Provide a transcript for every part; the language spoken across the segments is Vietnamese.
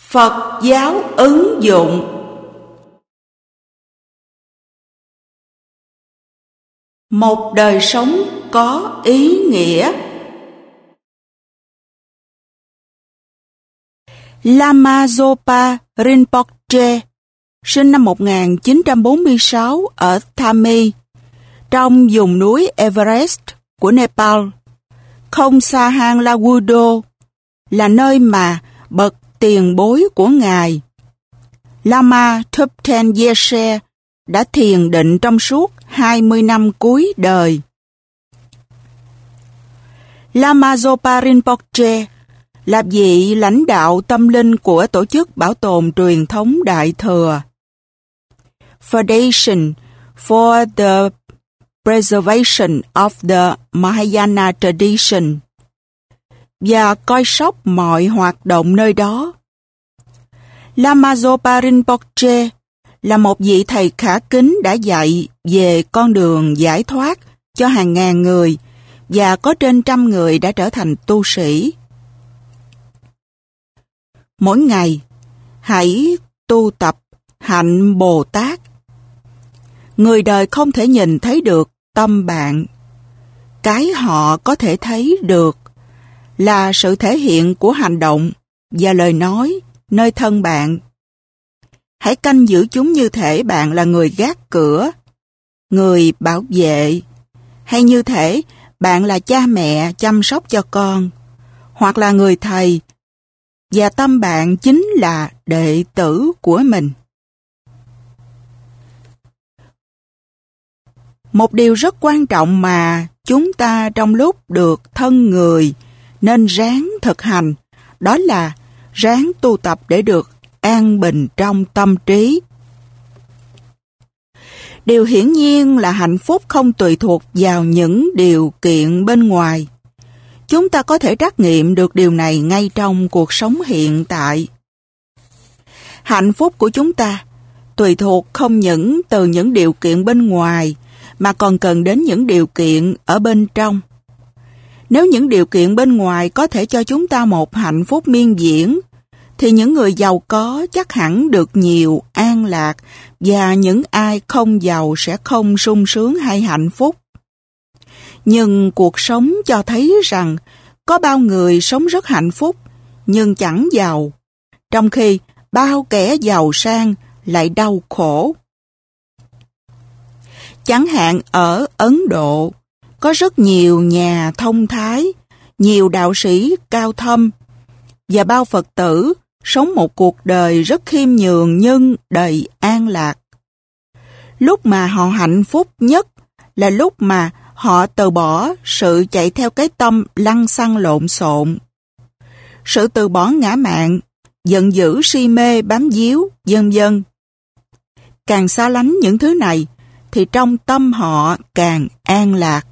Phật giáo ứng dụng. Một đời sống có ý nghĩa. Lama Zopa Rinpoche sinh năm 1946 ở Thami, trong vùng núi Everest của Nepal, không xa hang Lagudo, là nơi mà bậc tiền bối của Ngài, Lama Thubten Yeshe, đã thiền định trong suốt 20 năm cuối đời. Lama Zopa Rinpoche là vị lãnh đạo tâm linh của tổ chức bảo tồn truyền thống Đại Thừa, Foundation for the Preservation of the Mahayana Tradition, và coi sóc mọi hoạt động nơi đó. Lama Zopa Rinpoche là một vị thầy khả kính đã dạy về con đường giải thoát cho hàng ngàn người, và có trên 100 người đã trở thành tu sĩ. Mỗi ngày, hãy tu tập hạnh Bồ Tát. Người đời không thể nhìn thấy được tâm bạn. Cái họ có thể thấy được là sự thể hiện của hành động và lời nói nơi thân bạn. Hãy canh giữ chúng như thể bạn là người gác cửa, người bảo vệ, hay như thể bạn là cha mẹ chăm sóc cho con, hoặc là người thầy, và tâm bạn chính là đệ tử của mình. Một điều rất quan trọng mà chúng ta trong lúc được thân người nên ráng thực hành, đó là ráng tu tập để được an bình trong tâm trí. Điều hiển nhiên là hạnh phúc không tùy thuộc vào những điều kiện bên ngoài. Chúng ta có thể trắc nghiệm được điều này ngay trong cuộc sống hiện tại. Hạnh phúc của chúng ta tùy thuộc không những từ những điều kiện bên ngoài, mà còn cần đến những điều kiện ở bên trong. Nếu những điều kiện bên ngoài có thể cho chúng ta một hạnh phúc miên viễn, thì những người giàu có chắc hẳn được nhiều an lạc, và những ai không giàu sẽ không sung sướng hay hạnh phúc. Nhưng cuộc sống cho thấy rằng có bao người sống rất hạnh phúc nhưng chẳng giàu, trong khi bao kẻ giàu sang lại đau khổ. Chẳng hạn ở Ấn Độ, có rất nhiều nhà thông thái, nhiều đạo sĩ cao thâm, và bao Phật tử sống một cuộc đời rất khiêm nhường nhưng đầy an lạc. Lúc mà họ hạnh phúc nhất là lúc mà họ từ bỏ sự chạy theo cái tâm lăng xăng lộn xộn, sự từ bỏ ngã mạn, giận dữ si mê bám víu, vân vân. Càng xa lánh những thứ này, thì trong tâm họ càng an lạc.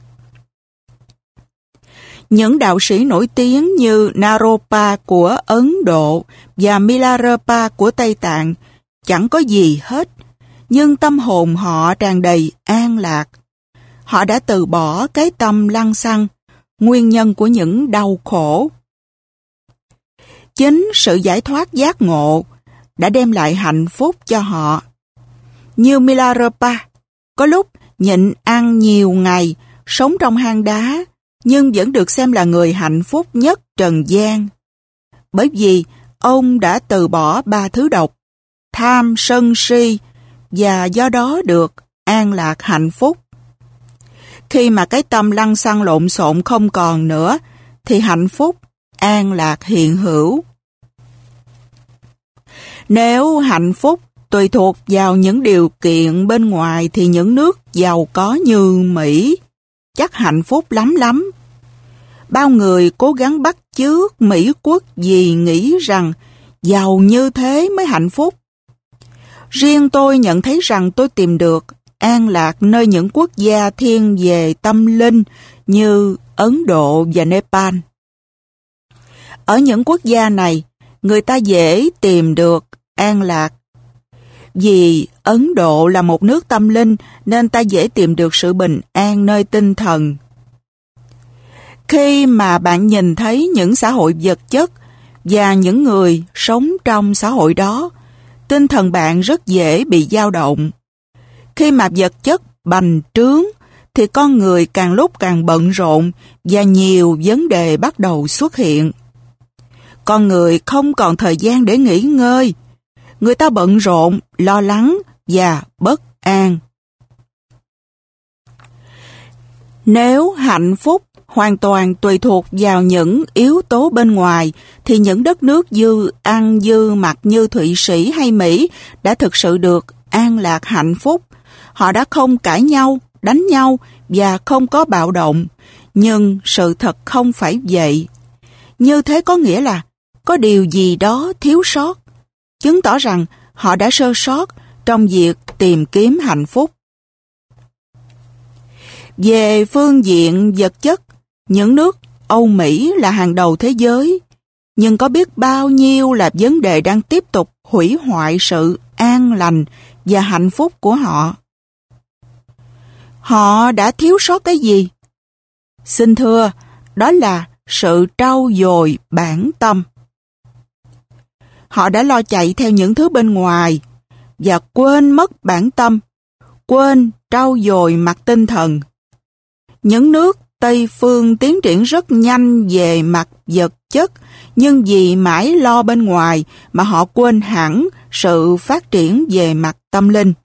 Những đạo sĩ nổi tiếng như Naropa của Ấn Độ và Milarepa của Tây Tạng chẳng có gì hết, nhưng tâm hồn họ tràn đầy an lạc. Họ đã từ bỏ cái tâm lăng xăng, nguyên nhân của những đau khổ. Chính sự giải thoát giác ngộ đã đem lại hạnh phúc cho họ. Như Milarepa, có lúc nhịn ăn nhiều ngày, sống trong hang đá, nhưng vẫn được xem là người hạnh phúc nhất trần gian. Bởi vì ông đã từ bỏ 3 thứ độc, tham, sân, si, và do đó được an lạc hạnh phúc. Khi mà cái tâm lăng xăng lộn xộn không còn nữa, thì hạnh phúc, an lạc hiện hữu. Nếu hạnh phúc tùy thuộc vào những điều kiện bên ngoài, thì những nước giàu có như Mỹ chắc hạnh phúc lắm lắm. Bao người cố gắng bắt chước Mỹ quốc vì nghĩ rằng giàu như thế mới hạnh phúc. Riêng tôi nhận thấy rằng tôi tìm được an lạc nơi những quốc gia thiên về tâm linh như Ấn Độ và Nepal. Ở những quốc gia này, người ta dễ tìm được an lạc. Vì Ấn Độ là một nước tâm linh nên ta dễ tìm được sự bình an nơi tinh thần. Khi mà bạn nhìn thấy những xã hội vật chất và những người sống trong xã hội đó, tinh thần bạn rất dễ bị dao động. Khi mà vật chất bành trướng, thì con người càng lúc càng bận rộn và nhiều vấn đề bắt đầu xuất hiện. Con người không còn thời gian để nghỉ ngơi. Người ta bận rộn, lo lắng và bất an. Nếu hạnh phúc hoàn toàn tùy thuộc vào những yếu tố bên ngoài, thì những đất nước dư ăn dư mặc như Thụy Sĩ hay Mỹ đã thực sự được an lạc hạnh phúc. Họ đã không cãi nhau, đánh nhau và không có bạo động. Nhưng sự thật không phải vậy. Như thế có nghĩa là có điều gì đó thiếu sót, chứng tỏ rằng họ đã sơ sót trong việc tìm kiếm hạnh phúc. Về phương diện vật chất, những nước Âu Mỹ là hàng đầu thế giới, nhưng có biết bao nhiêu là vấn đề đang tiếp tục hủy hoại sự an lành và hạnh phúc của họ. Họ đã thiếu sót cái gì? Xin thưa, đó là sự trau dồi bản tâm. Họ đã lo chạy theo những thứ bên ngoài và quên mất bản tâm, quên trau dồi mặt tinh thần. Những nước Tây phương tiến triển rất nhanh về mặt vật chất, nhưng vì mãi lo bên ngoài mà họ quên hẳn sự phát triển về mặt tâm linh.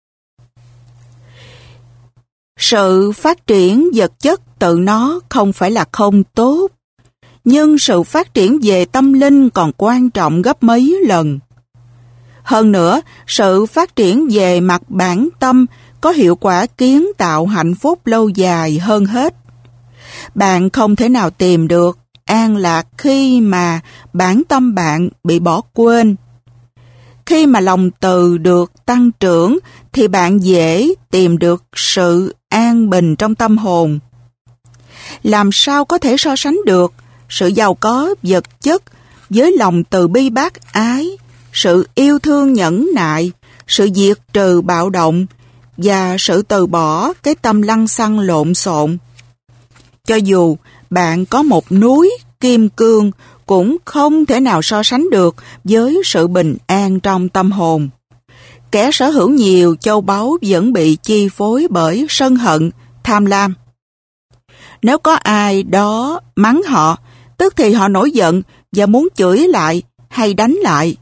Sự phát triển vật chất tự nó không phải là không tốt, nhưng sự phát triển về tâm linh còn quan trọng gấp mấy lần. Hơn nữa, sự phát triển về mặt bản tâm có hiệu quả kiến tạo hạnh phúc lâu dài hơn hết. Bạn không thể nào tìm được an lạc khi mà bản tâm bạn bị bỏ quên. Khi mà lòng từ được tăng trưởng thì bạn dễ tìm được sự an bình trong tâm hồn. Làm sao có thể so sánh được sự giàu có vật chất với lòng từ bi bác ái, sự yêu thương nhẫn nại, sự diệt trừ bạo động và sự từ bỏ cái tâm lăng xăng lộn xộn? Cho dù bạn có một núi kim cương cũng không thể nào so sánh được với sự bình an trong tâm hồn. Kẻ sở hữu nhiều châu báu vẫn bị chi phối bởi sân hận, tham lam. Nếu có ai đó mắng họ, tức thì họ nổi giận và muốn chửi lại hay đánh lại.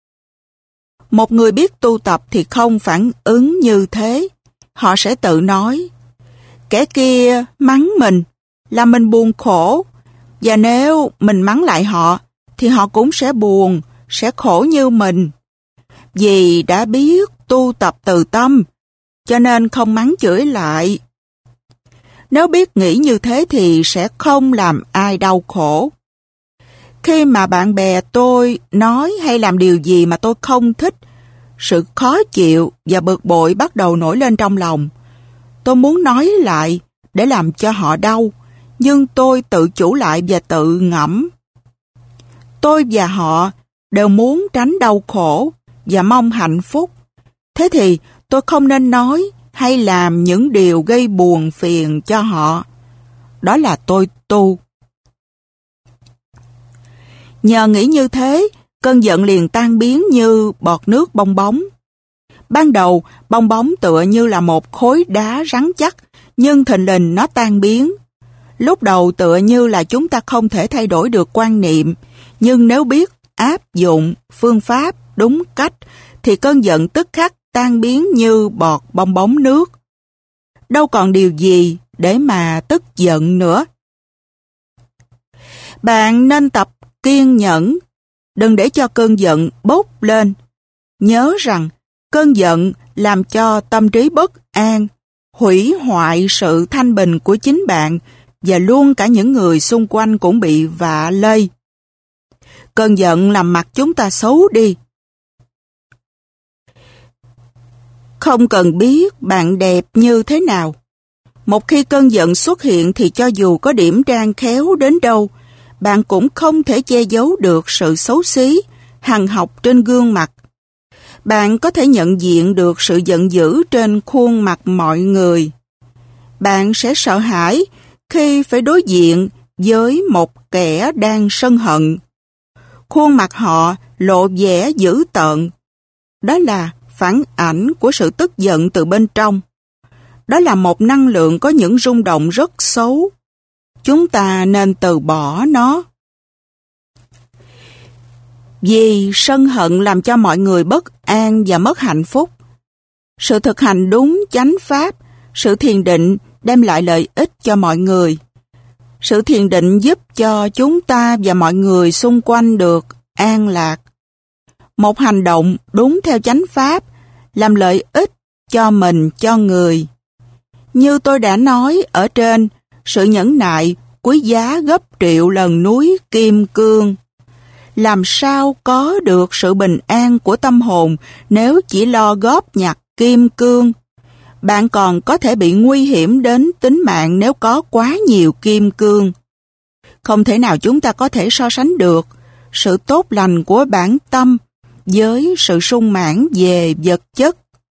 Một người biết tu tập thì không phản ứng như thế. Họ sẽ tự nói, kẻ kia mắng mình, làm mình buồn khổ, và nếu mình mắng lại họ, thì họ cũng sẽ buồn, sẽ khổ như mình. Vì đã biết tu tập từ tâm, cho nên không mắng chửi lại. Nếu biết nghĩ như thế thì sẽ không làm ai đau khổ. Khi mà bạn bè tôi nói hay làm điều gì mà tôi không thích, sự khó chịu và bực bội bắt đầu nổi lên trong lòng. Tôi muốn nói lại để làm cho họ đau, nhưng tôi tự chủ lại và tự ngẫm. Tôi và họ đều muốn tránh đau khổ và mong hạnh phúc. Thế thì tôi không nên nói hay làm những điều gây buồn phiền cho họ. Đó là tôi tu. Nhờ nghĩ như thế, cơn giận liền tan biến như bọt nước bong bóng. Ban đầu, bong bóng tựa như là một khối đá rắn chắc, nhưng thình lình nó tan biến. Lúc đầu tựa như là chúng ta không thể thay đổi được quan niệm, nhưng nếu biết áp dụng phương pháp đúng cách, thì cơn giận tức khắc tan biến như bọt bong bóng nước. Đâu còn điều gì để mà tức giận nữa. Bạn nên tập kiên nhẫn, đừng để cho cơn giận bốc lên. Nhớ rằng cơn giận làm cho tâm trí bất an, hủy hoại sự thanh bình của chính bạn và luôn cả những người xung quanh cũng bị vạ lây. Cơn giận làm mặt chúng ta xấu đi. Không cần biết bạn đẹp như thế nào. Một khi cơn giận xuất hiện thì cho dù có điểm trang khéo đến đâu, bạn cũng không thể che giấu được sự xấu xí, hằn học trên gương mặt. Bạn có thể nhận diện được sự giận dữ trên khuôn mặt mọi người. Bạn sẽ sợ hãi khi phải đối diện với một kẻ đang sân hận. Khuôn mặt họ lộ vẻ dữ tợn. Đó là phản ảnh của sự tức giận từ bên trong. Đó là một năng lượng có những rung động rất xấu. Chúng ta nên từ bỏ nó. Vì sân hận làm cho mọi người bất an và mất hạnh phúc. Sự thực hành đúng chánh pháp, sự thiền định đem lại lợi ích cho mọi người. Sự thiền định giúp cho chúng ta và mọi người xung quanh được an lạc. Một hành động đúng theo chánh pháp làm lợi ích cho mình, cho người. Như tôi đã nói ở trên, sự nhẫn nại quý giá gấp triệu lần núi kim cương. Làm sao có được sự bình an của tâm hồn nếu chỉ lo góp nhặt kim cương? Bạn còn có thể bị nguy hiểm đến tính mạng nếu có quá nhiều kim cương. Không thể nào chúng ta có thể so sánh được sự tốt lành của bản tâm với sự sung mãn về vật chất.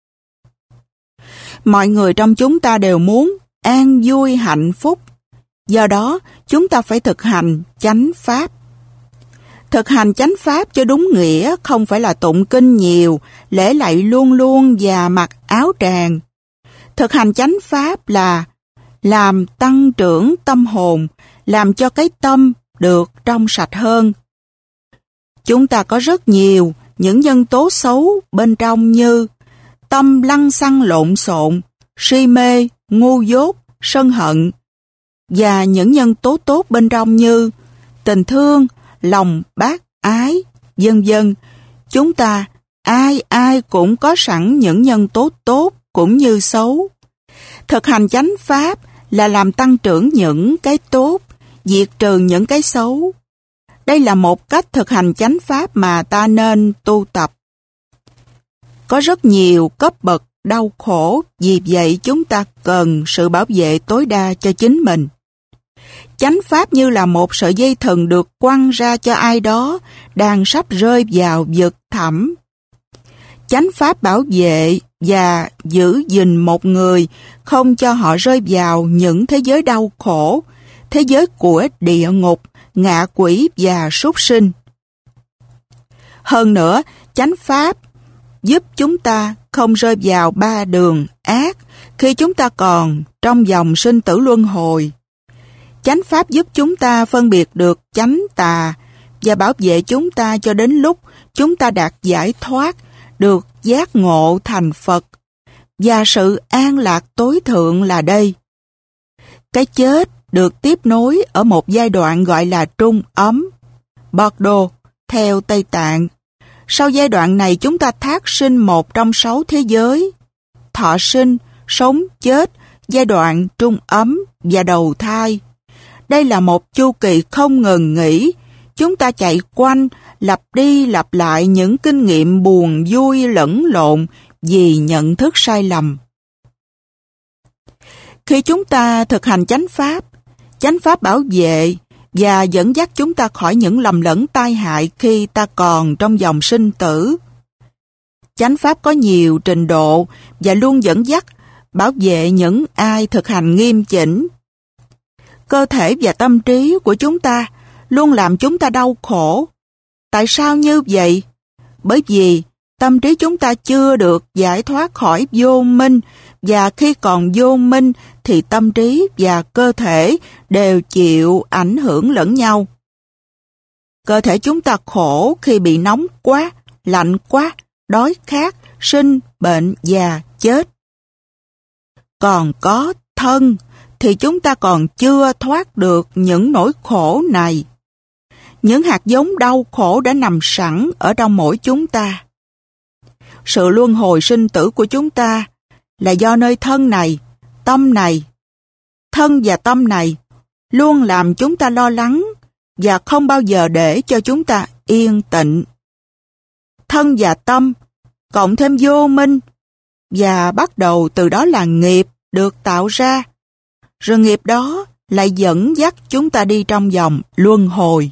Mọi người trong chúng ta đều muốn an vui hạnh phúc. Do đó, chúng ta phải thực hành chánh pháp. Thực hành chánh pháp cho đúng nghĩa không phải là tụng kinh nhiều, lễ lạy luôn luôn và mặc áo tràng. Thực hành chánh pháp là làm tăng trưởng tâm hồn, làm cho cái tâm được trong sạch hơn. Chúng ta có rất nhiều những nhân tố xấu bên trong như tâm lăng xăng lộn xộn, si mê, ngu dốt, sân hận, và những nhân tố tốt bên trong như tình thương, lòng bác ái, vân vân. Chúng ta ai cũng có sẵn những nhân tố tốt cũng như xấu. Thực hành chánh pháp là làm tăng trưởng những cái tốt, diệt trừ những cái xấu. Đây là một cách thực hành chánh pháp mà ta nên tu tập. Có rất nhiều cấp bậc đau khổ, vì vậy chúng ta cần sự bảo vệ tối đa cho chính mình. Chánh pháp như là một sợi dây thừng được quăng ra cho ai đó đang sắp rơi vào vực thẳm. Chánh pháp bảo vệ và giữ gìn một người, không cho họ rơi vào những thế giới đau khổ, thế giới của địa ngục, ngạ quỷ và súc sinh. Hơn nữa, chánh pháp giúp chúng ta không rơi vào ba đường ác khi chúng ta còn trong vòng sinh tử luân hồi. Chánh pháp giúp chúng ta phân biệt được chánh tà và bảo vệ chúng ta cho đến lúc chúng ta đạt giải thoát, được giác ngộ thành Phật. Và sự an lạc tối thượng là đây. Cái chết được tiếp nối ở một giai đoạn gọi là trung ấm, Bardo, theo Tây Tạng. Sau giai đoạn này chúng ta thác sinh một trong 6 thế giới: thọ sinh, sống, chết, giai đoạn trung ấm và đầu thai. Đây là một chu kỳ không ngừng nghỉ. Chúng ta chạy quanh, lặp đi lặp lại những kinh nghiệm buồn vui lẫn lộn vì nhận thức sai lầm. Khi chúng ta thực hành chánh pháp bảo vệ và dẫn dắt chúng ta khỏi những lầm lẫn tai hại khi ta còn trong dòng sinh tử. Chánh pháp có nhiều trình độ và luôn dẫn dắt, bảo vệ những ai thực hành nghiêm chỉnh. Cơ thể và tâm trí của chúng ta luôn làm chúng ta đau khổ. Tại sao như vậy? Bởi vì tâm trí chúng ta chưa được giải thoát khỏi vô minh, và khi còn vô minh thì tâm trí và cơ thể đều chịu ảnh hưởng lẫn nhau. Cơ thể chúng ta khổ khi bị nóng quá, lạnh quá, đói khát, sinh, bệnh, già, chết. Còn có thân thì chúng ta còn chưa thoát được những nỗi khổ này. Những hạt giống đau khổ đã nằm sẵn ở trong mỗi chúng ta. Sự luân hồi sinh tử của chúng ta là do nơi thân này, tâm này. Thân và tâm này luôn làm chúng ta lo lắng và không bao giờ để cho chúng ta yên tĩnh. Thân và tâm cộng thêm vô minh, và bắt đầu từ đó là nghiệp được tạo ra. Rồi nghiệp đó lại dẫn dắt chúng ta đi trong vòng luân hồi.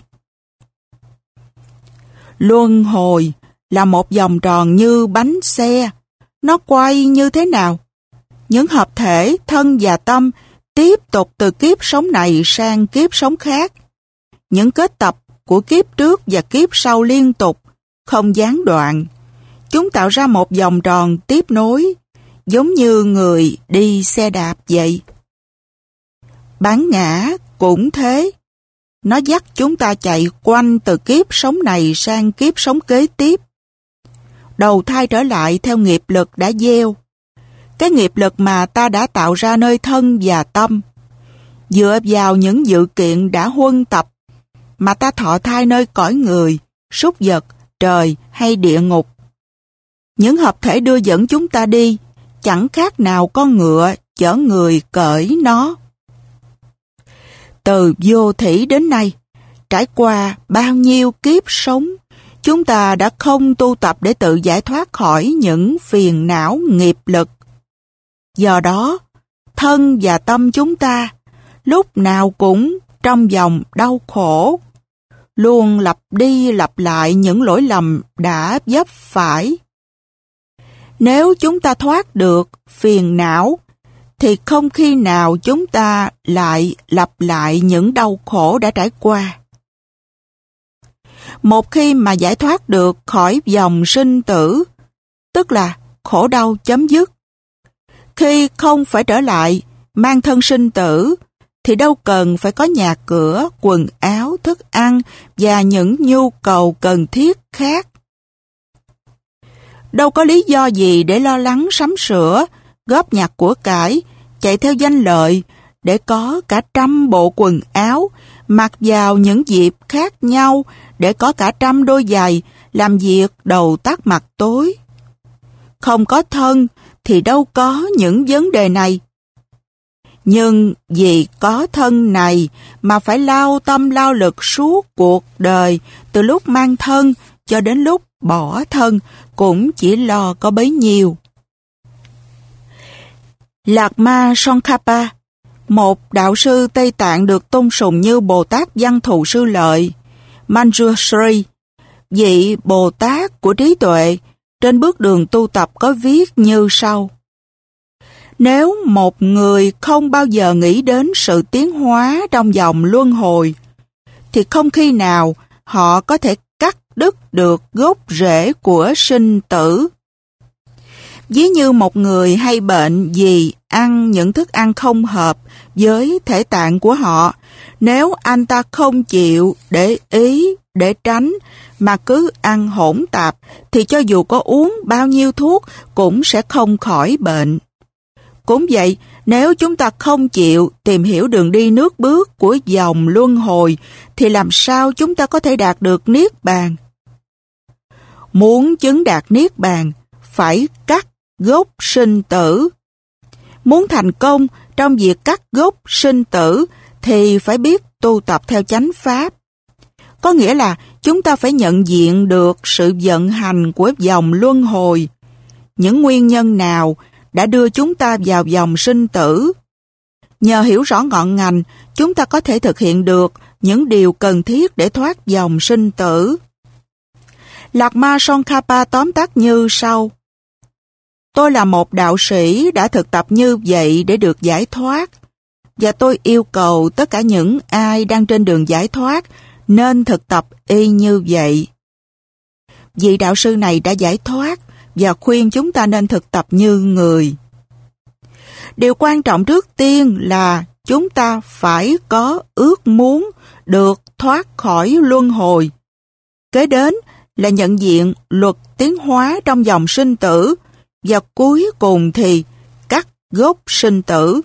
Luân hồi là một vòng tròn như bánh xe. Nó quay như thế nào? Những hợp thể thân và tâm tiếp tục từ kiếp sống này sang kiếp sống khác. Những kết tập của kiếp trước và kiếp sau liên tục, không gián đoạn. Chúng tạo ra một vòng tròn tiếp nối, giống như người đi xe đạp vậy. Bản ngã cũng thế. Nó dắt chúng ta chạy quanh từ kiếp sống này sang kiếp sống kế tiếp. Đầu thai trở lại theo nghiệp lực đã gieo. Cái nghiệp lực mà ta đã tạo ra nơi thân và tâm. Dựa vào những dự kiện đã huân tập mà ta thọ thai nơi cõi người, súc vật, trời hay địa ngục. Những hợp thể đưa dẫn chúng ta đi, chẳng khác nào con ngựa chở người cởi nó. Từ vô thỉ đến nay, trải qua bao nhiêu kiếp sống, chúng ta đã không tu tập để tự giải thoát khỏi những phiền não nghiệp lực. Do đó, thân và tâm chúng ta lúc nào cũng trong vòng đau khổ, luôn lặp đi lặp lại những lỗi lầm đã vấp phải. Nếu chúng ta thoát được phiền não, thì không khi nào chúng ta lại lặp lại những đau khổ đã trải qua. Một khi mà giải thoát được khỏi vòng sinh tử, tức là khổ đau chấm dứt. Khi không phải trở lại mang thân sinh tử, thì đâu cần phải có nhà cửa, quần áo, thức ăn và những nhu cầu cần thiết khác. Đâu có lý do gì để lo lắng sắm sửa, góp nhặt của cải, chạy theo danh lợi để có cả 100 bộ quần áo, mặc vào những dịp khác nhau để có cả 100 đôi giày, làm việc đầu tắt mặt tối. Không có thân thì đâu có những vấn đề này. Nhưng vì có thân này mà phải lao tâm lao lực suốt cuộc đời, từ lúc mang thân cho đến lúc bỏ thân, cũng chỉ lo có bấy nhiêu. Lạc Ma Tsongkhapa, một đạo sư Tây Tạng được tôn sùng như Bồ Tát Văn Thù Sư Lợi, Manjushri, vị Bồ Tát của trí tuệ, trên bước đường tu tập có viết như sau. Nếu một người không bao giờ nghĩ đến sự tiến hóa trong vòng luân hồi, thì không khi nào họ có thể cắt đứt được gốc rễ của sinh tử. Ví như một người hay bệnh vì ăn những thức ăn không hợp với thể tạng của họ, nếu anh ta không chịu để ý, để tránh, mà cứ ăn hỗn tạp, thì cho dù có uống bao nhiêu thuốc cũng sẽ không khỏi bệnh. Cũng vậy, nếu chúng ta không chịu tìm hiểu đường đi nước bước của vòng luân hồi, thì làm sao chúng ta có thể đạt được Niết Bàn? Muốn chứng đạt Niết Bàn, phải cắt gốc sinh tử. Muốn thành công trong việc cắt gốc sinh tử, thì phải biết tu tập theo chánh pháp. Có nghĩa là chúng ta phải nhận diện được sự vận hành của vòng luân hồi. Những nguyên nhân nào đã đưa chúng ta vào vòng sinh tử. Nhờ hiểu rõ ngọn ngành, chúng ta có thể thực hiện được những điều cần thiết để thoát vòng sinh tử. Lạc Ma Tsongkhapa tóm tắt như sau. Tôi là một đạo sĩ đã thực tập như vậy để được giải thoát, và tôi yêu cầu tất cả những ai đang trên đường giải thoát nên thực tập y như vậy. Vị đạo sư này đã giải thoát và khuyên chúng ta nên thực tập như người. Điều quan trọng trước tiên là chúng ta phải có ước muốn được thoát khỏi luân hồi. Kế đến là nhận diện luật tiến hóa trong dòng sinh tử, và cuối cùng thì cắt gốc sinh tử.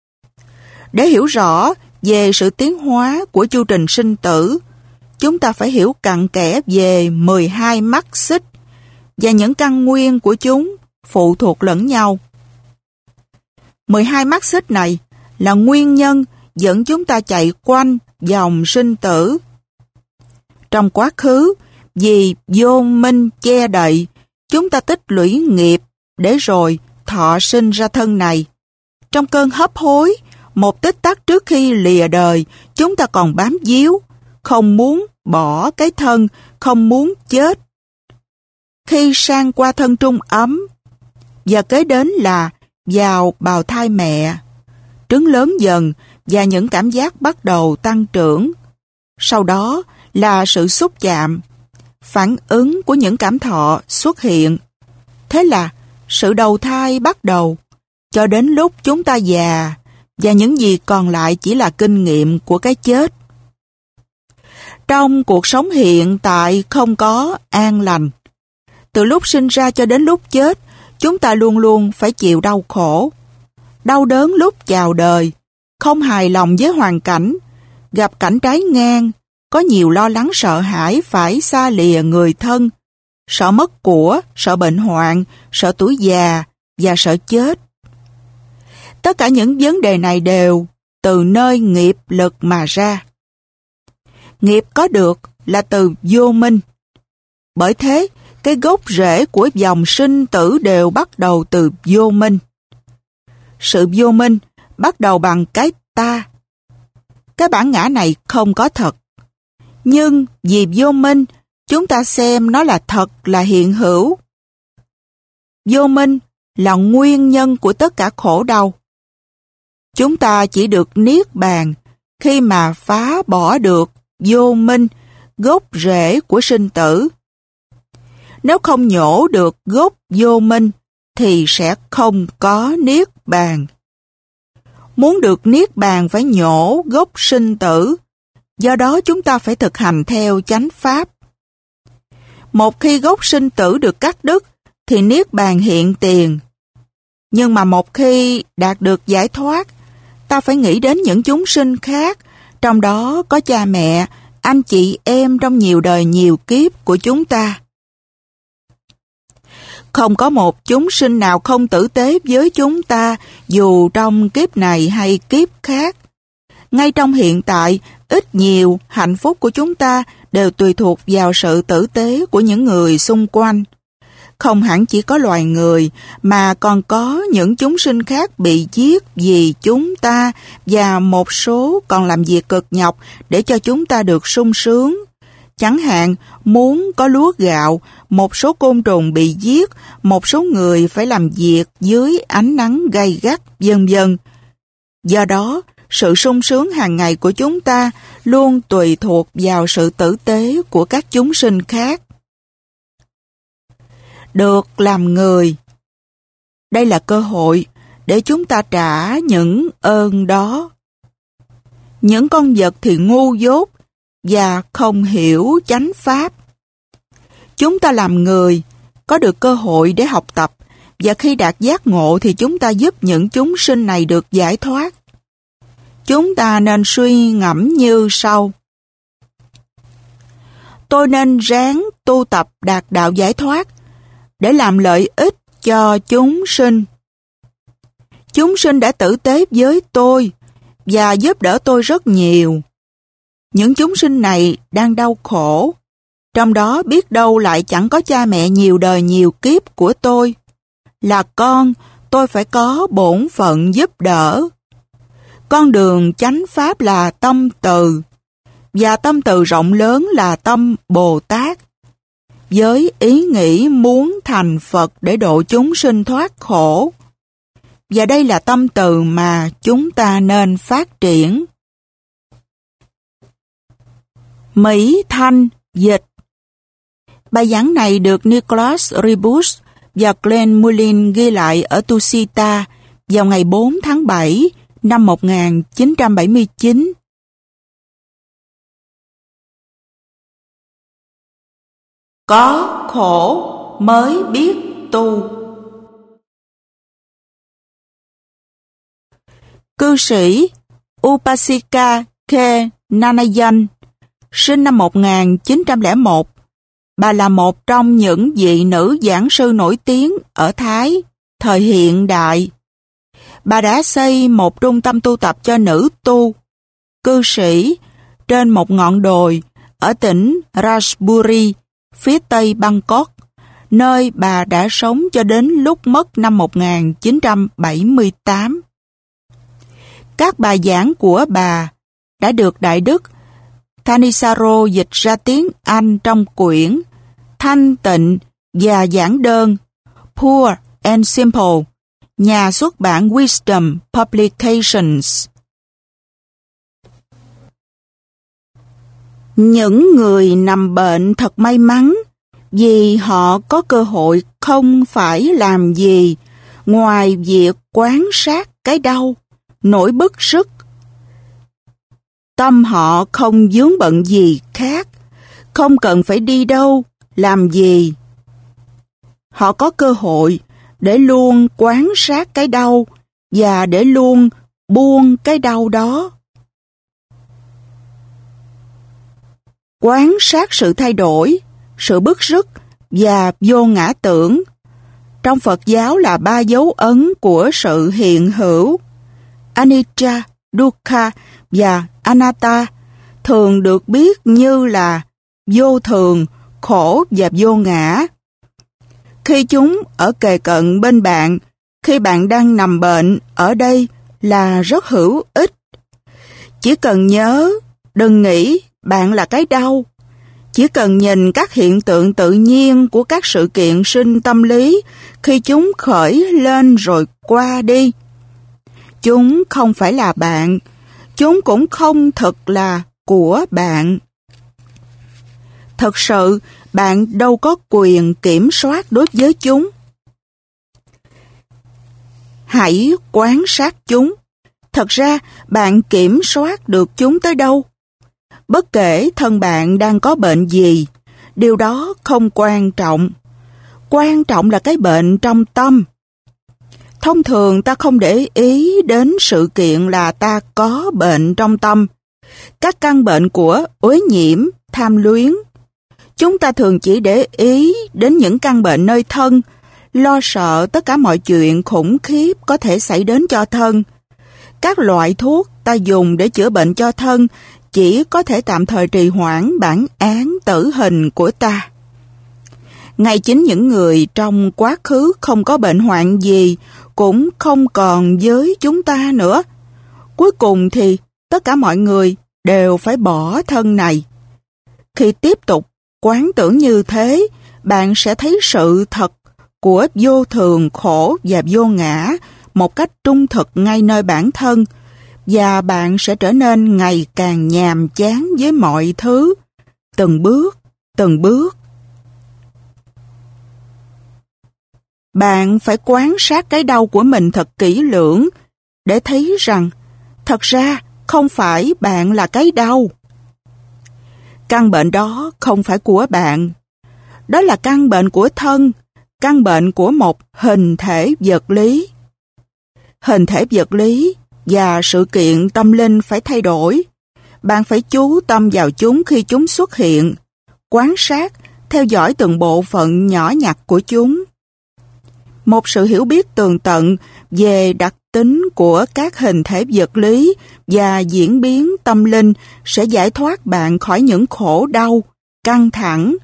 Để hiểu rõ về sự tiến hóa của chu trình sinh tử, chúng ta phải hiểu cặn kẽ về 12 mắt xích và những căn nguyên của chúng phụ thuộc lẫn nhau. 12 mắt xích này là nguyên nhân dẫn chúng ta chạy quanh vòng sinh tử. Trong quá khứ, vì vô minh che đậy, chúng ta tích lũy nghiệp để rồi thọ sinh ra thân này. Trong cơn hấp hối, một tích tắc trước khi lìa đời, chúng ta còn bám víu, không muốn bỏ cái thân, không muốn chết. Khi sang qua thân trung ấm, và kế đến là vào bào thai mẹ, trứng lớn dần và những cảm giác bắt đầu tăng trưởng. Sau đó là sự xúc chạm, phản ứng của những cảm thọ xuất hiện. Thế là sự đầu thai bắt đầu, cho đến lúc chúng ta già, và những gì còn lại chỉ là kinh nghiệm của cái chết. Trong cuộc sống hiện tại không có an lành. Từ lúc sinh ra cho đến lúc chết, chúng ta luôn luôn phải chịu đau khổ. Đau đớn lúc chào đời, không hài lòng với hoàn cảnh, gặp cảnh trái ngang, có nhiều lo lắng sợ hãi phải xa lìa người thân, sợ mất của, sợ bệnh hoạn, sợ tuổi già và sợ chết. Tất cả những vấn đề này đều từ nơi nghiệp lực mà ra. Nghiệp có được là từ vô minh. Bởi thế, cái gốc rễ của dòng sinh tử đều bắt đầu từ vô minh. Sự vô minh bắt đầu bằng cái ta. Cái bản ngã này không có thật. Nhưng vì vô minh, chúng ta xem nó là thật, là hiện hữu. Vô minh là nguyên nhân của tất cả khổ đau. Chúng ta chỉ được niết bàn khi mà phá bỏ được vô minh, gốc rễ của sinh tử. Nếu không nhổ được gốc vô minh, thì sẽ không có niết bàn. Muốn được niết bàn phải nhổ gốc sinh tử, do đó chúng ta phải thực hành theo chánh pháp. Một khi gốc sinh tử được cắt đứt, thì niết bàn hiện tiền. Nhưng mà một khi đạt được giải thoát, ta phải nghĩ đến những chúng sinh khác, trong đó có cha mẹ, anh chị em trong nhiều đời nhiều kiếp của chúng ta. Không có một chúng sinh nào không tử tế với chúng ta, dù trong kiếp này hay kiếp khác. Ngay trong hiện tại, ít nhiều hạnh phúc của chúng ta đều tùy thuộc vào sự tử tế của những người xung quanh. Không hẳn chỉ có loài người, mà còn có những chúng sinh khác bị giết vì chúng ta, và một số còn làm việc cực nhọc để cho chúng ta được sung sướng. Chẳng hạn, muốn có lúa gạo, một số côn trùng bị giết, một số người phải làm việc dưới ánh nắng gay gắt, vân vân. Do đó, sự sung sướng hàng ngày của chúng ta luôn tùy thuộc vào sự tử tế của các chúng sinh khác. Được làm người. Đây là cơ hội để chúng ta trả những ơn đó. Những con vật thì ngu dốt và không hiểu chánh pháp. Chúng ta làm người, có được cơ hội để học tập, và khi đạt giác ngộ thì chúng ta giúp những chúng sinh này được giải thoát. Chúng ta nên suy ngẫm như sau. Tôi nên ráng tu tập đạt đạo giải thoát để làm lợi ích cho chúng sinh. Chúng sinh đã tử tế với tôi và giúp đỡ tôi rất nhiều. Những chúng sinh này đang đau khổ, trong đó biết đâu lại chẳng có cha mẹ nhiều đời nhiều kiếp của tôi. Là con, tôi phải có bổn phận giúp đỡ. Con đường chánh pháp là tâm từ, và tâm từ rộng lớn là tâm Bồ Tát, với ý nghĩ muốn thành Phật để độ chúng sinh thoát khổ. Và đây là tâm từ mà chúng ta nên phát triển. Mỹ Thanh dịch. Bài giảng này được Nicholas Rebus và Glenn Mullin ghi lại ở Tushita vào ngày 4 tháng 7 năm 1979. Có khổ mới biết tu. Cư sĩ Upasika K. Nanayan, sinh năm 1901, bà là một trong những vị nữ giảng sư nổi tiếng ở Thái, thời hiện đại. Bà đã xây một trung tâm tu tập cho nữ tu, cư sĩ, trên một ngọn đồi ở tỉnh Ratchaburi, phía tây Bangkok, nơi bà đã sống cho đến lúc mất năm 1978. Các bài giảng của bà đã được Đại Đức Thanissaro dịch ra tiếng Anh trong quyển Thanh Tịnh và Giảng Đơn Pure and Simple, nhà xuất bản Wisdom Publications. Những người nằm bệnh thật may mắn vì họ có cơ hội không phải làm gì ngoài việc quan sát cái đau, nỗi bứt rứt. Tâm họ không vướng bận gì khác, không cần phải đi đâu, làm gì. Họ có cơ hội để luôn quan sát cái đau và để luôn buông cái đau đó. Quan sát sự thay đổi, sự bứt rứt và vô ngã tưởng. Trong Phật giáo là 3 dấu ấn của sự hiện hữu. Anicca, Dukkha và Anatta thường được biết như là vô thường, khổ và vô ngã. Khi chúng ở kề cận bên bạn, khi bạn đang nằm bệnh, ở đây là rất hữu ích. Chỉ cần nhớ, đừng nghĩ bạn là cái đau. Chỉ cần nhìn các hiện tượng tự nhiên của các sự kiện sinh tâm lý khi chúng khởi lên rồi qua đi. Chúng không phải là bạn, chúng cũng không thực là của bạn. Thật sự, bạn đâu có quyền kiểm soát đối với chúng. Hãy quan sát chúng. Thật ra, bạn kiểm soát được chúng tới đâu. Bất kể thân bạn đang có bệnh gì, điều đó không quan trọng. Quan trọng là cái bệnh trong tâm. Thông thường ta không để ý đến sự kiện là ta có bệnh trong tâm. Các căn bệnh của uế nhiễm, tham luyến. Chúng ta thường chỉ để ý đến những căn bệnh nơi thân, lo sợ tất cả mọi chuyện khủng khiếp có thể xảy đến cho thân. Các loại thuốc ta dùng để chữa bệnh cho thân chỉ có thể tạm thời trì hoãn bản án tử hình của ta. Ngay chính những người trong quá khứ không có bệnh hoạn gì cũng không còn với chúng ta nữa. Cuối cùng thì tất cả mọi người đều phải bỏ thân này. Khi tiếp tục quán tưởng như thế, bạn sẽ thấy sự thật của vô thường, khổ và vô ngã một cách trung thực ngay nơi bản thân, và bạn sẽ trở nên ngày càng nhàm chán với mọi thứ, từng bước, từng bước. Bạn phải quan sát cái đau của mình thật kỹ lưỡng để thấy rằng thật ra không phải bạn là cái đau. Căn bệnh đó không phải của bạn. Đó là căn bệnh của thân, căn bệnh của một hình thể vật lý. Hình thể vật lý và sự kiện tâm linh phải thay đổi. Bạn phải chú tâm vào chúng khi chúng xuất hiện, quan sát, theo dõi từng bộ phận nhỏ nhặt của chúng. Một sự hiểu biết tường tận về đặc tính của các hình thể vật lý và diễn biến tâm linh sẽ giải thoát bạn khỏi những khổ đau, căng thẳng.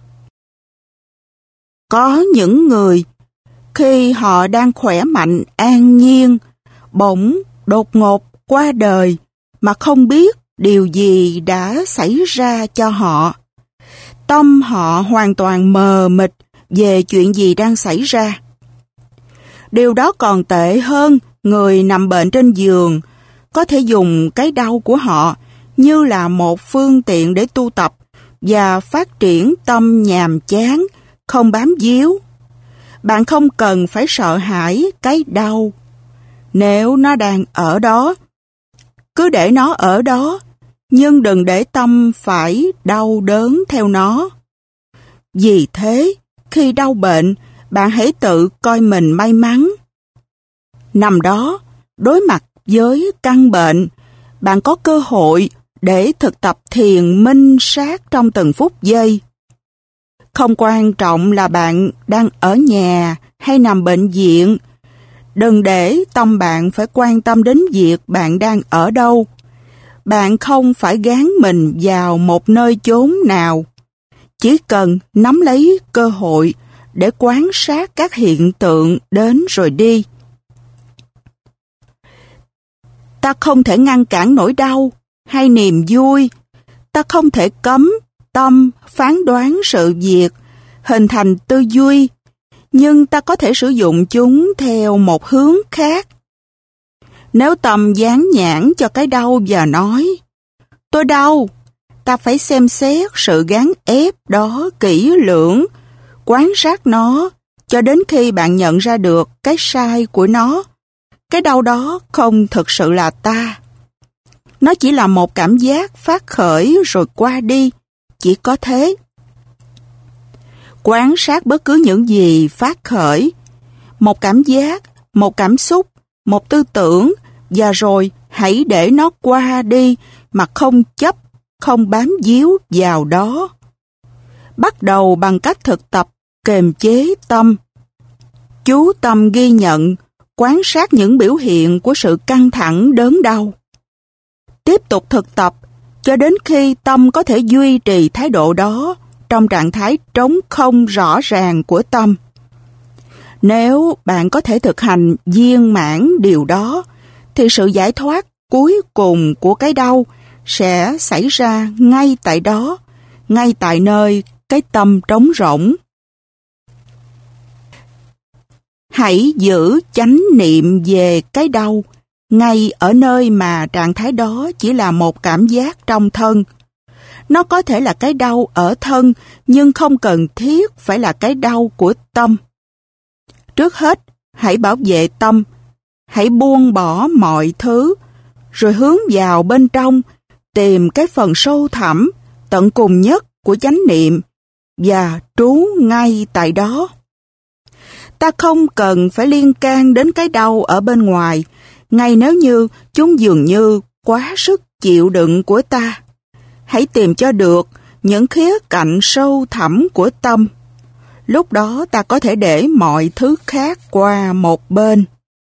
Có những người, khi họ đang khỏe mạnh, an nhiên, bỗng đột ngột qua đời mà không biết điều gì đã xảy ra cho họ. Tâm họ hoàn toàn mờ mịt về chuyện gì đang xảy ra. Điều đó còn tệ hơn người nằm bệnh trên giường, có thể dùng cái đau của họ như là một phương tiện để tu tập và phát triển tâm nhàm chán, không bám víu. Bạn không cần phải sợ hãi cái đau. Nếu nó đang ở đó, cứ để nó ở đó, nhưng đừng để tâm phải đau đớn theo nó. Vì thế, khi đau bệnh, bạn hãy tự coi mình may mắn. Nằm đó, đối mặt với căn bệnh, bạn có cơ hội để thực tập thiền minh sát trong từng phút giây. Không quan trọng là bạn đang ở nhà hay nằm bệnh viện. Đừng để tâm bạn phải quan tâm đến việc bạn đang ở đâu. Bạn không phải gán mình vào một nơi chốn nào. Chỉ cần nắm lấy cơ hội để quan sát các hiện tượng đến rồi đi. Ta không thể ngăn cản nỗi đau hay niềm vui. Ta không thể cấm tâm phán đoán sự việc, hình thành tư duy, nhưng ta có thể sử dụng chúng theo một hướng khác. Nếu tâm dán nhãn cho cái đau và nói, tôi đau, ta phải xem xét sự gán ép đó kỹ lưỡng, quan sát nó cho đến khi bạn nhận ra được cái sai của nó. Cái đau đó không thực sự là ta. Nó chỉ là một cảm giác phát khởi rồi qua đi, chỉ có thế. Quan sát bất cứ những gì phát khởi, một cảm giác, một cảm xúc, một tư tưởng, và rồi hãy để nó qua đi mà không chấp, không bám víu vào đó. Bắt đầu bằng cách thực tập kiềm chế tâm. Chú tâm ghi nhận, quan sát những biểu hiện của sự căng thẳng đớn đau. Tiếp tục thực tập cho đến khi tâm có thể duy trì thái độ đó trong trạng thái trống không rõ ràng của tâm. Nếu bạn có thể thực hành viên mãn điều đó, thì sự giải thoát cuối cùng của cái đau sẽ xảy ra ngay tại đó, ngay tại nơi cái tâm trống rỗng. Hãy giữ chánh niệm về cái đau, ngay ở nơi mà trạng thái đó chỉ là một cảm giác trong thân. Nó có thể là cái đau ở thân, nhưng không cần thiết phải là cái đau của tâm. Trước hết, hãy bảo vệ tâm, hãy buông bỏ mọi thứ, rồi hướng vào bên trong, tìm cái phần sâu thẳm, tận cùng nhất của chánh niệm, và trú ngay tại đó. Ta không cần phải liên can đến cái đau ở bên ngoài, ngay nếu như chúng dường như quá sức chịu đựng của ta. Hãy tìm cho được những khía cạnh sâu thẳm của tâm. Lúc đó ta có thể để mọi thứ khác qua một bên.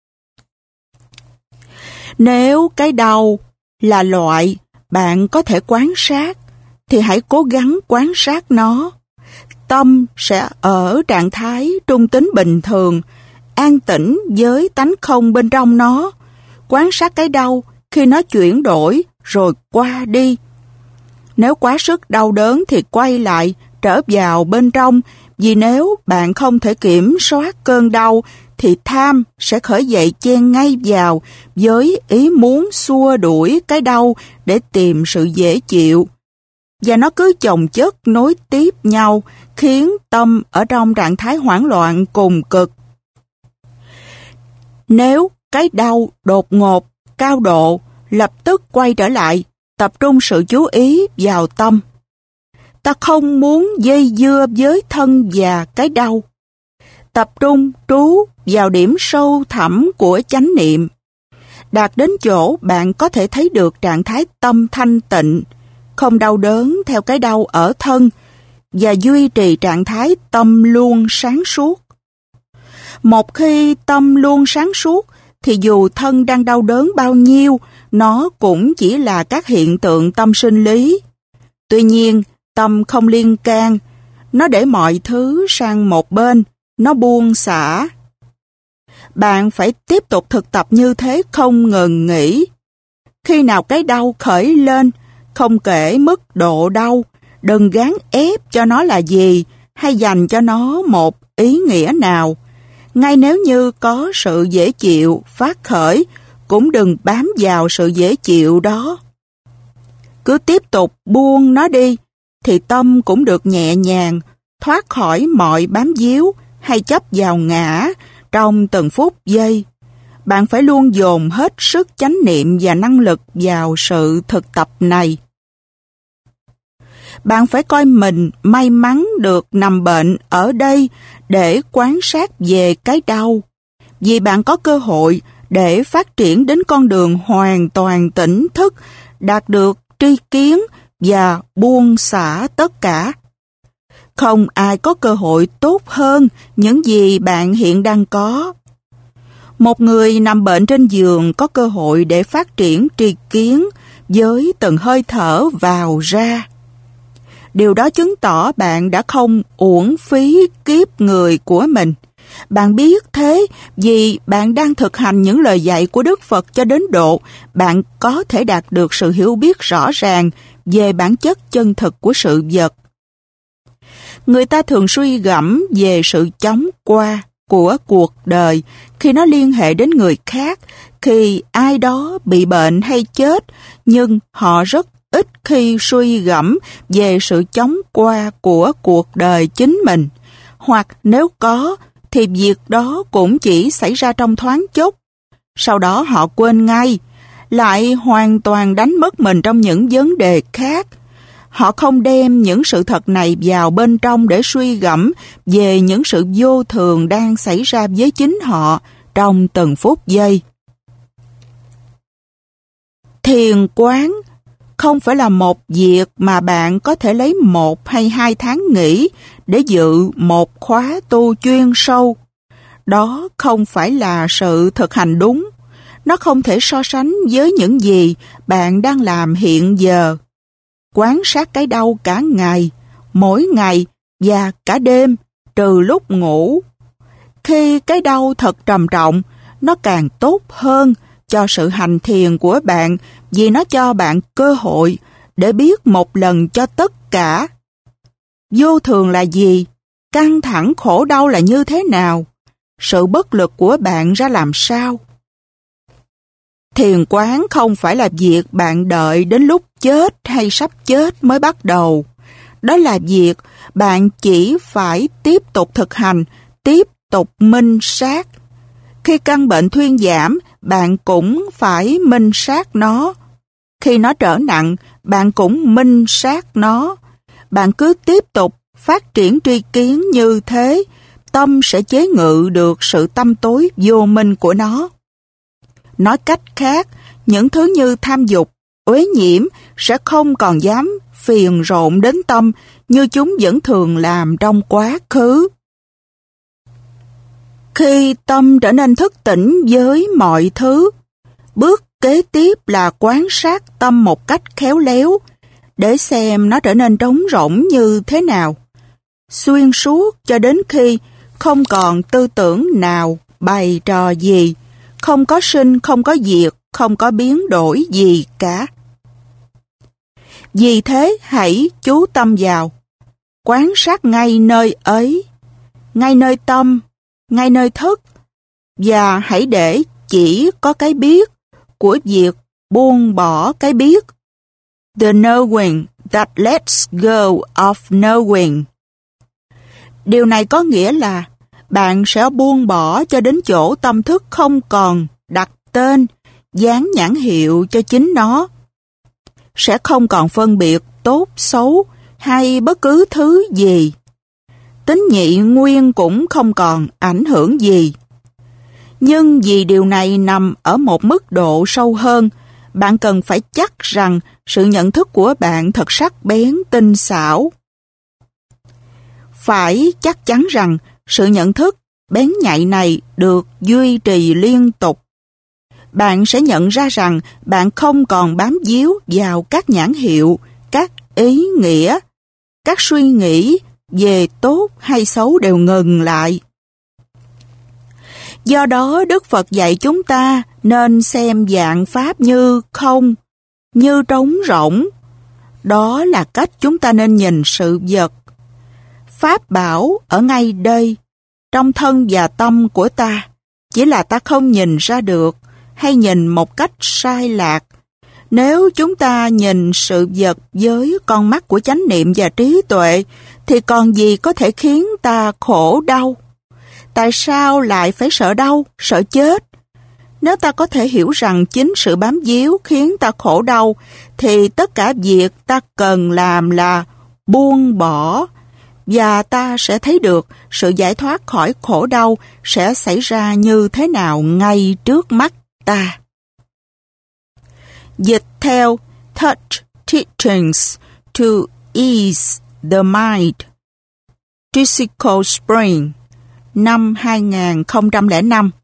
Nếu cái đau là loại bạn có thể quan sát, thì hãy cố gắng quan sát nó. Tâm sẽ ở trạng thái trung tính bình thường, an tĩnh với tánh không bên trong nó. Quan sát cái đau khi nó chuyển đổi rồi qua đi. Nếu quá sức đau đớn thì quay lại, trở vào bên trong, vì nếu bạn không thể kiểm soát cơn đau thì tham sẽ khởi dậy chen ngay vào với ý muốn xua đuổi cái đau để tìm sự dễ chịu. Và nó cứ chồng chất nối tiếp nhau, khiến tâm ở trong trạng thái hoảng loạn cùng cực. Nếu cái đau đột ngột, cao độ, lập tức quay trở lại, tập trung sự chú ý vào tâm. Ta không muốn dây dưa với thân và cái đau. Tập trung trú vào điểm sâu thẳm của chánh niệm. Đạt đến chỗ bạn có thể thấy được trạng thái tâm thanh tịnh, không đau đớn theo cái đau ở thân, và duy trì trạng thái tâm luôn sáng suốt. Một khi tâm luôn sáng suốt, thì dù thân đang đau đớn bao nhiêu, nó cũng chỉ là các hiện tượng tâm sinh lý. Tuy nhiên, tâm không liên can, nó để mọi thứ sang một bên, nó buông xả. Bạn phải tiếp tục thực tập như thế không ngừng nghỉ. Khi nào cái đau khởi lên, không kể mức độ đau, đừng gán ép cho nó là gì, hay dành cho nó một ý nghĩa nào. Ngay nếu như có sự dễ chịu phát khởi, cũng đừng bám vào sự dễ chịu đó. Cứ tiếp tục buông nó đi, thì tâm cũng được nhẹ nhàng, thoát khỏi mọi bám víu hay chấp vào ngã trong từng phút giây. Bạn phải luôn dồn hết sức chánh niệm và năng lực vào sự thực tập này. Bạn phải coi mình may mắn được nằm bệnh ở đây để quan sát về cái đau, vì bạn có cơ hội để phát triển đến con đường hoàn toàn tỉnh thức, đạt được tri kiến và buông xả tất cả. Không ai có cơ hội tốt hơn những gì bạn hiện đang có. Một người nằm bệnh trên giường có cơ hội để phát triển tri kiến với từng hơi thở vào ra. Điều đó chứng tỏ bạn đã không uổng phí kiếp người của mình. Bạn biết thế vì bạn đang thực hành những lời dạy của Đức Phật cho đến độ bạn có thể đạt được sự hiểu biết rõ ràng về bản chất chân thực của sự vật. Người ta thường suy gẫm về sự chóng qua của cuộc đời khi nó liên hệ đến người khác, khi ai đó bị bệnh hay chết, nhưng họ rất ít khi suy gẫm về sự chóng qua của cuộc đời chính mình, hoặc nếu có, thì việc đó cũng chỉ xảy ra trong thoáng chốc. Sau đó họ quên ngay, lại hoàn toàn đánh mất mình trong những vấn đề khác. Họ không đem những sự thật này vào bên trong để suy gẫm về những sự vô thường đang xảy ra với chính họ trong từng phút giây. Thiền quán không phải là một việc mà bạn có thể lấy 1 hay 2 tháng nghỉ để dự một khóa tu chuyên sâu. Đó không phải là sự thực hành đúng. Nó không thể so sánh với những gì bạn đang làm hiện giờ. Quan sát cái đau cả ngày, mỗi ngày và cả đêm, trừ lúc ngủ. Khi cái đau thật trầm trọng, nó càng tốt hơn cho sự hành thiền của bạn vì nó cho bạn cơ hội để biết một lần cho tất cả. Vô thường là gì? Căng thẳng khổ đau là như thế nào? Sự bất lực của bạn ra làm sao? Thiền quán không phải là việc bạn đợi đến lúc chết hay sắp chết mới bắt đầu. Đó là việc bạn chỉ phải tiếp tục thực hành, tiếp tục minh sát. Khi căn bệnh thuyên giảm, bạn cũng phải minh sát nó. Khi nó trở nặng, bạn cũng minh sát nó. Bạn cứ tiếp tục phát triển tri kiến như thế, tâm sẽ chế ngự được sự tăm tối vô minh của nó. Nói cách khác, những thứ như tham dục, uế nhiễm sẽ không còn dám phiền rộn đến tâm như chúng vẫn thường làm trong quá khứ. Khi tâm trở nên thức tỉnh với mọi thứ, bước kế tiếp là quan sát tâm một cách khéo léo để xem nó trở nên trống rỗng như thế nào, xuyên suốt cho đến khi không còn tư tưởng nào, bày trò gì, không có sinh, không có diệt, không có biến đổi gì cả. Vì thế hãy chú tâm vào, quan sát ngay nơi ấy, ngay nơi tâm, ngay nơi thức, và hãy để chỉ có cái biết của việc buông bỏ cái biết. The knowing that lets go of knowing. Điều này có nghĩa là bạn sẽ buông bỏ cho đến chỗ tâm thức không còn đặt tên, dán nhãn hiệu cho chính nó. Sẽ không còn phân biệt tốt, xấu hay bất cứ thứ gì. Tín nhị nguyên cũng không còn ảnh hưởng gì. Nhưng vì điều này nằm ở một mức độ sâu hơn, bạn cần phải chắc rằng sự nhận thức của bạn thật sắc bén, tinh xảo. Phải chắc chắn rằng sự nhận thức bén nhạy này được duy trì liên tục. Bạn sẽ nhận ra rằng bạn không còn bám víu vào các nhãn hiệu, các ý nghĩa, các suy nghĩ về tốt hay xấu đều ngừng lại. Do đó, Đức Phật dạy chúng ta nên xem vạn pháp như không, như trống rỗng. Đó là cách chúng ta nên nhìn sự vật. Pháp bảo ở ngay đây, trong thân và tâm của ta, chỉ là ta không nhìn ra được hay nhìn một cách sai lạc. Nếu chúng ta nhìn sự vật với con mắt của chánh niệm và trí tuệ, thì còn gì có thể khiến ta khổ đau? Tại sao lại phải sợ đau, sợ chết? Nếu ta có thể hiểu rằng chính sự bám víu khiến ta khổ đau, thì tất cả việc ta cần làm là buông bỏ, và ta sẽ thấy được sự giải thoát khỏi khổ đau sẽ xảy ra như thế nào ngay trước mắt ta. Dịch theo Touch Teachings to Ease the Mind, Physical Spring, năm 2005.